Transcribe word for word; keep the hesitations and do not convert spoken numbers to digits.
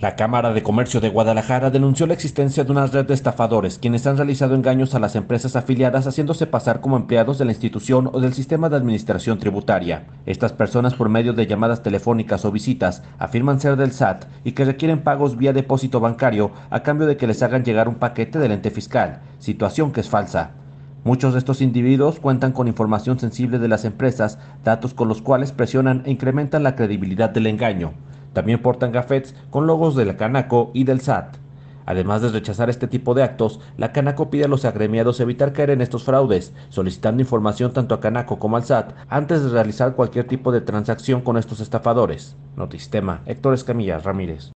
La Cámara de Comercio de Guadalajara denunció la existencia de una red de estafadores, quienes han realizado engaños a las empresas afiliadas haciéndose pasar como empleados de la institución o del sistema de administración tributaria. Estas personas, por medio de llamadas telefónicas o visitas, afirman ser del S A T y que requieren pagos vía depósito bancario a cambio de que les hagan llegar un paquete del ente fiscal, situación que es falsa. Muchos de estos individuos cuentan con información sensible de las empresas, datos con los cuales presionan e incrementan la credibilidad del engaño. También portan gafetes con logos de la Canaco y del S A T. Además de rechazar este tipo de actos, la Canaco pide a los agremiados evitar caer en estos fraudes, solicitando información tanto a Canaco como al S A T antes de realizar cualquier tipo de transacción con estos estafadores. Notisistema, Héctor Escamilla Ramírez.